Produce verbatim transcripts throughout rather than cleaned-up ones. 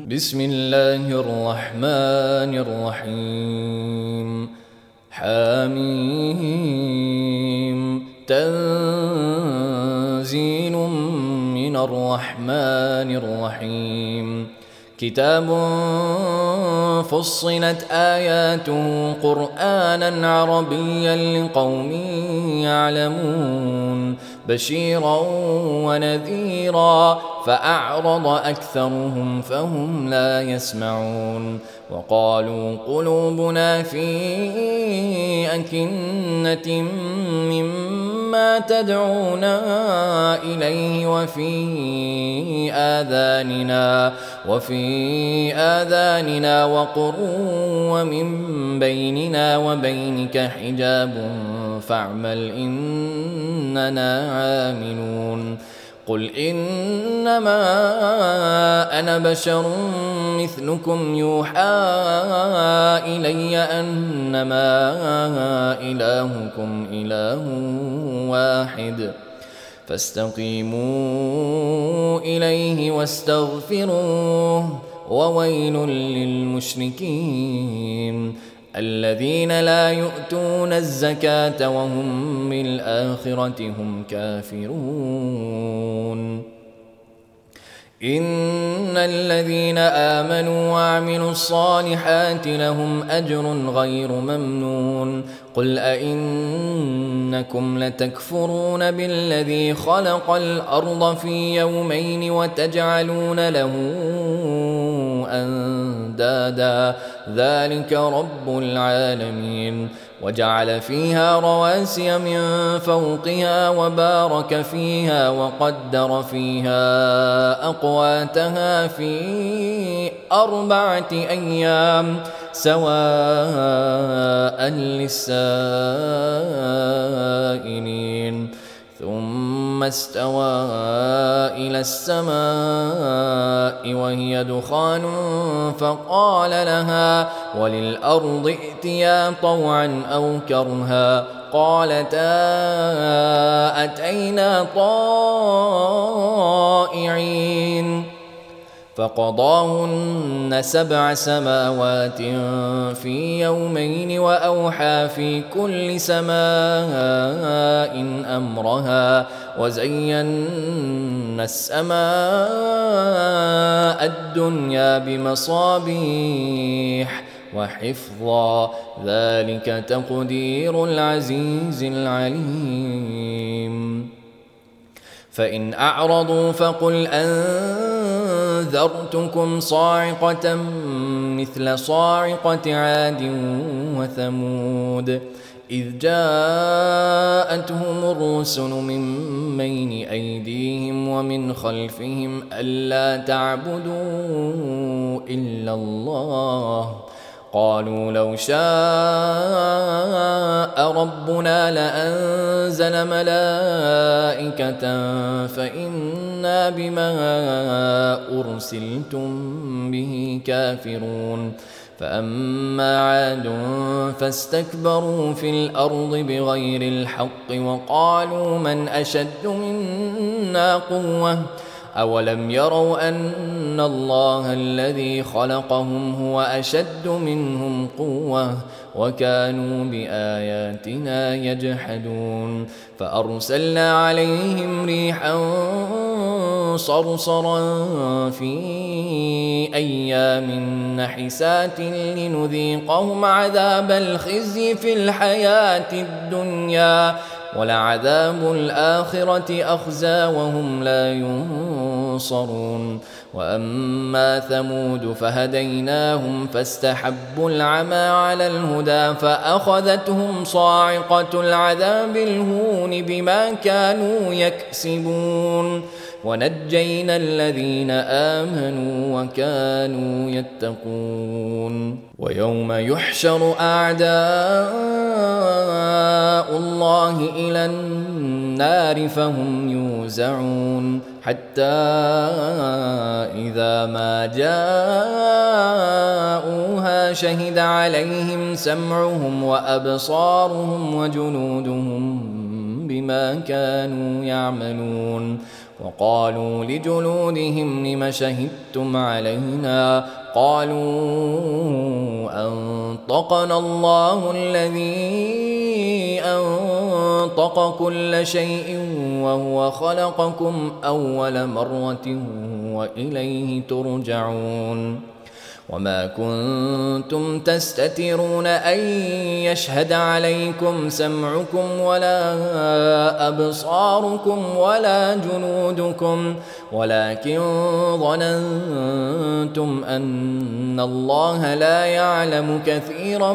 بسم الله الرحمن الرحيم. حميم. تنزيل من الرحمن الرحيم. كتاب فصلت آياته قرآنا عربيا لقوم يعلمون بشيرا ونذيرا فأعرض أكثرهم فهم لا يسمعون. وقالوا قلوبنا في أكنة مما تدعونا إليه وفي آذاننا وفي آذاننا وقر ومن بيننا وبينك حجاب فاعمل إننا عاملون. قل إنما أنا بشر مثلكم يوحى إلي أنما إلهكم إله واحد فاستقيموا إليه واستغفروه وويل للمشركين الذين لا يؤتون الزكاة وهم بالآخرة هم كافرون. إن الذين آمنوا وعملوا الصالحات لهم أجر غير ممنون. قل أئنكم لتكفرون بالذي خلق الأرض في يومين وتجعلون له أندادا ذلك رب العالمين. وجعل فيها رواسي من فوقها وبارك فيها وقدر فيها أقواتها في أربعة أيام سواء للسائلين. ثم استوى إلى السماء وهي دخان فقال لها وللأرض ائتيا طوعا أو كرها قالتا أتينا طائعين. فقضاهن سبع سماوات في يومين وأوحى في كل سماء أمرها وزينا السماء الدنيا بمصابيح وحفظا ذلك تقدير العزيز العليم. فإن أعرضوا فقل أنذرتكم صاعقة مثل صاعقة عاد وثمود إذ جاءتهم الرسل من بين أيديهم ومن خلفهم ألا تعبدوا إلا الله قالوا لو شاء ربنا لأنزل ملائكة فإنا بما أرسلتم به كافرون. فأما عاد فاستكبروا في الأرض بغير الحق وقالوا من أشد منا قوة أولم يروا أن الله الذي خلقهم هو أشد منهم قوة وكانوا بآياتنا يجحدون. فأرسلنا عليهم ريحا صرصرا في أيام نحسات لنذيقهم عذاب الخزي في الحياة الدنيا ولعذاب الآخرة أخزى وهم لا ينصرون. وأما ثمود فهديناهم فاستحبوا العمى على الهدى فأخذتهم صاعقة العذاب الهون بما كانوا يكسبون. ونجينا الذين آمنوا وكانوا يتقون. ويوم يحشر أعداء الله إلى النار فهم يوزعون حتى إذا ما جاءوها شهد عليهم سمعهم وأبصارهم وجلودهم بما كانوا يعملون. وقالوا لجلودهم لم شهدتم علينا قالوا أنطقنا الله الذي أنطق كل شيء وهو خلقكم أول مرة وإليه ترجعون وما كنتم تستترون أن يشهد عليكم سمعكم ولا أبصاركم ولا جنودكم ولكن ظننتم أن الله لا يعلم كثيرا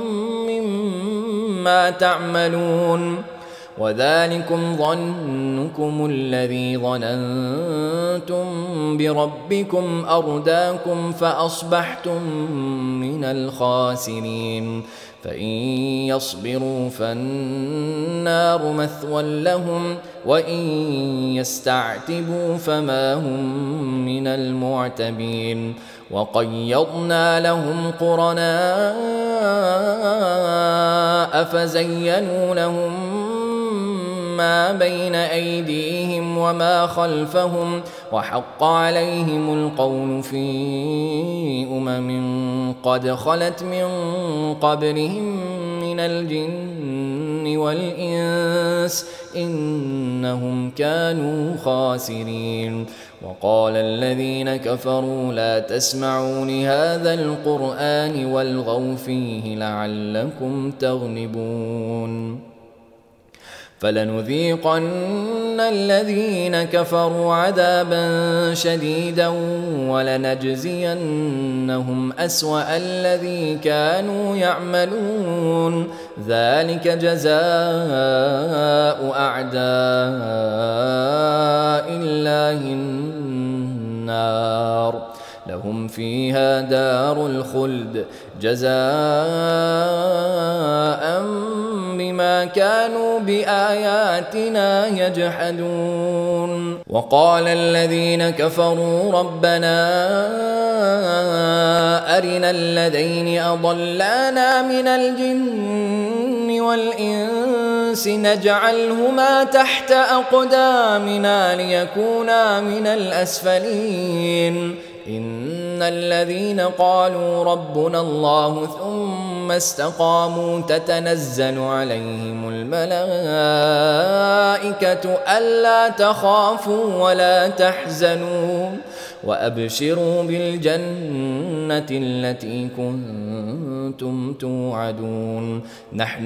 مما تعملون وذلكم ظنكم الذي ظننتم بربكم أرداكم فأصبحتم من الخاسرين فإن يصبروا فالنار مثوى لهم وإن يستعتبوا فما هم من المعتبين وقيضنا لهم قرناء فزينوا لهم ما بين أيديهم وما خلفهم وحق عليهم القول في أمم قد خلت من قبلهم من الجن والإنس إنهم كانوا خاسرين وقال الذين كفروا لا تسمعوا لهذا القرآن والغوا فيه لعلكم تغلبون فلنذيقن الذين كفروا عذابا شديدا ولنجزينهم أسوأ الذي كانوا يعملون ذلك جزاء أعداء الله النار لهم فيها دار الخلد جزاء بما كانوا بآياتنا يجحدون وقال الذين كفروا ربنا أرنا الذين أضلانا من الجن والإنس نجعلهما تحت أقدامنا ليكونا من الأسفلين إن الذين قالوا ربنا الله ثم استقاموا تتنزل عليهم الملائكة ألا تخافوا ولا تحزنوا وأبشروا بالجنة التي كنتم توعدون نحن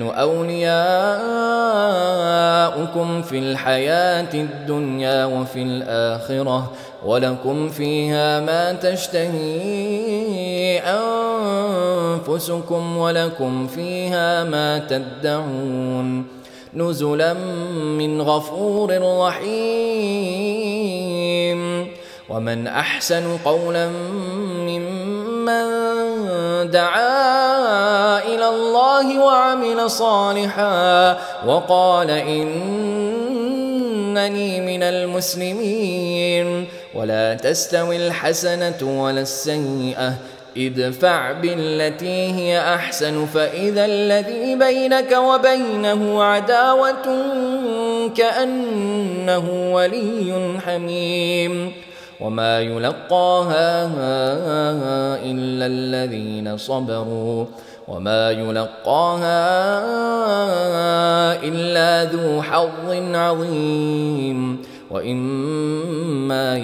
أولياؤكم في الحياة الدنيا وفي الآخرة ولكم فيها ما تشتهي أنفسكم ولكم فيها ما تدعون نزلا من غفور رحيم ومن أحسن قولا ممن دعا إلى الله وعمل صالحا وقال إنني من المسلمين ولا تستوي الحسنة ولا السيئة ادفع بالتي هي أحسن فإذا الذي بينك وبينه عداوة كأنه ولي حميم وما يلقاها إلا الذين صبروا وما يلقاها إلا ذو حظ عظيم وإما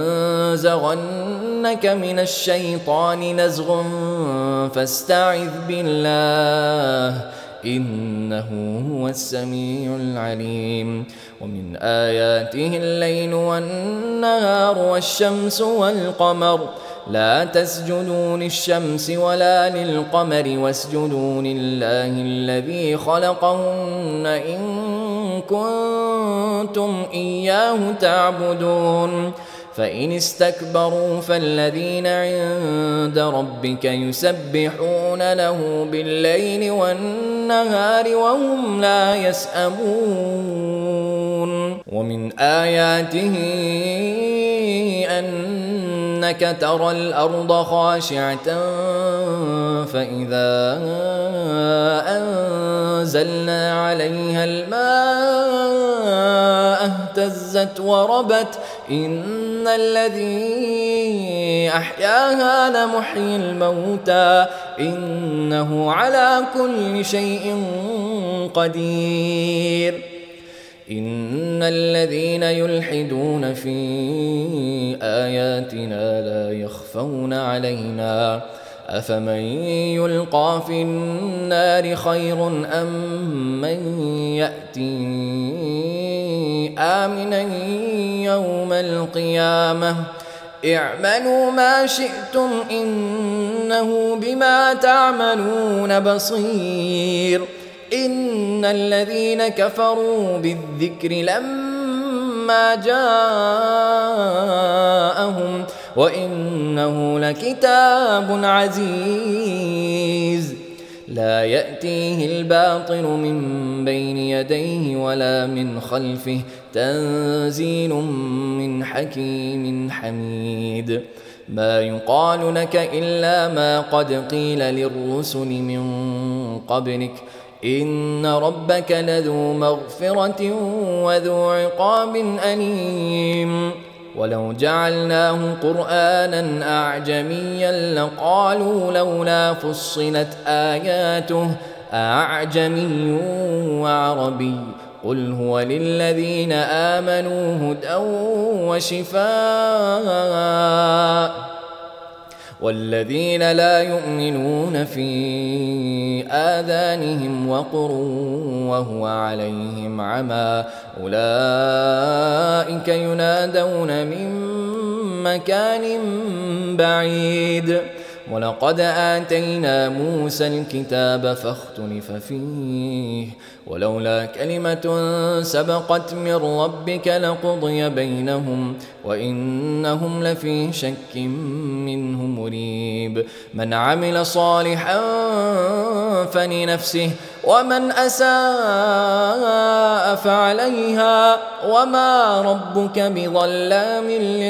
ينزغنك من الشيطان نزغ فاستعذ بالله إنه هو السميع العليم ومن آياته الليل والنهار والشمس والقمر لا تسجدوا للشمس ولا للقمر واسجدوا لله الذي خلقهن إن كنتم إياه تعبدون فإن استكبروا فالذين عند ربك يسبحون له بالليل والنهار وهم لا يسأمون ومن آياته أنك ترى الأرض خاشعة فإذا أنزلنا عليها الماء اهتزت وربت إن الذي أحياها لمحيي الموتى إنه على كل شيء قدير إن الذين يلحدون في آياتنا لا يخفون علينا أفمن يلقى في النار خير أم من يأتي آمنا يوم القيامة اعملوا ما شئتم إنه بما تعملون بصير إن الذين كفروا بالذكر لما جاءهم وإنه لكتاب عزيز لا يأتيه الباطل من بين يديه ولا من خلفه تنزيل من حكيم حميد ما يقال لك إلا ما قد قيل للرسل من قبلك إن ربك لذو مغفرة وذو عقاب أليم ولو جعلناه قرآنا أعجميا لقالوا لولا فصلت آياته أعجمي وعربي قل هو للذين آمنوا هدى وشفاء والذين لا يؤمنون في آذانهم وقر وهو عليهم عمى أولئك ينادون من مكان بعيد ولقد آتينا موسى الكتاب فاختلف فيه ولولا كلمة سبقت من ربك لقضي بينهم وإنهم لفي شك منه مريب من عمل صالحا فلنفسه ومن أساء فعليها وما ربك بظلام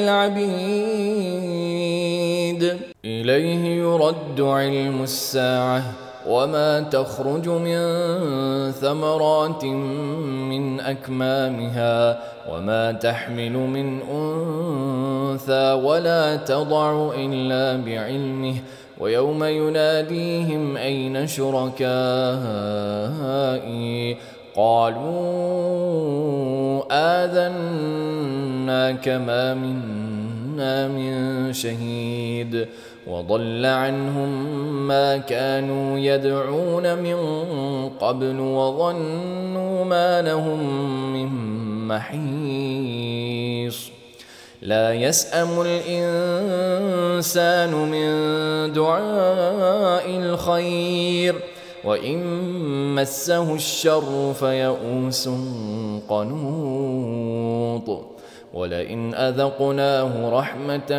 للعبيد إليه يرد علم الساعة وما تخرج من ثمرات من أكمامها وما تحمل من أنثى ولا تضع إلا بعلمه ويوم يناديهم أين شركائي قالوا آذناك ما منا من شهيد وضل عنهم ما كانوا يدعون من قبل وظنوا ما لهم من محيص لا يسأم الإنسان من دعاء الخير وإن مسه الشر فيئوس قنوط ولئن أذقناه رحمة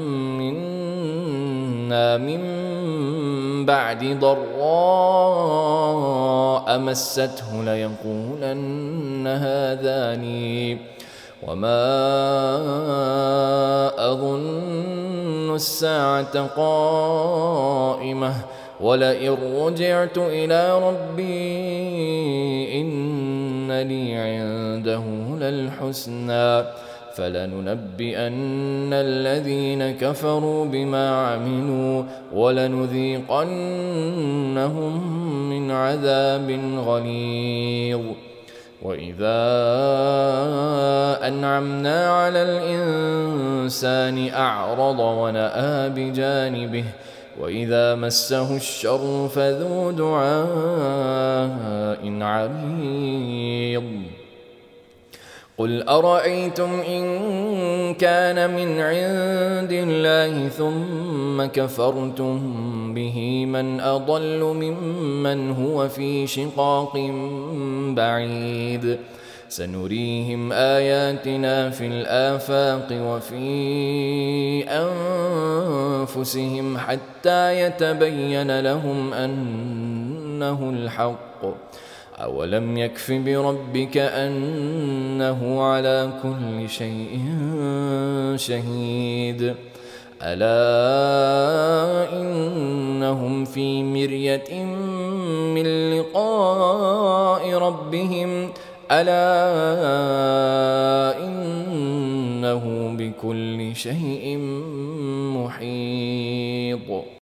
منا من بعد ضراء مسته ليقولن هذا لي وما أظن الساعة قائمة ولئن رجعت إلى ربي إن لي عنده للحسنى فلننبئن الذين كفروا بما عملوا ولنذيقنهم من عذاب غليظ وإذا أنعمنا على الإنسان أعرض ونأى بجانبه وإذا مسه الشر فذو دعاء عريض قل أرأيتم إن كان من عند الله ثم كفرتم به من أضل ممن هو في شقاق بعيد سنريهم آياتنا في الآفاق وفي أنفسهم حتى يتبين لهم أنه الحق أولم يكف بربك أنه على كل شيء شهيد ألا إنهم في مرية من لقاء ربهم ألا إنه شيء محيط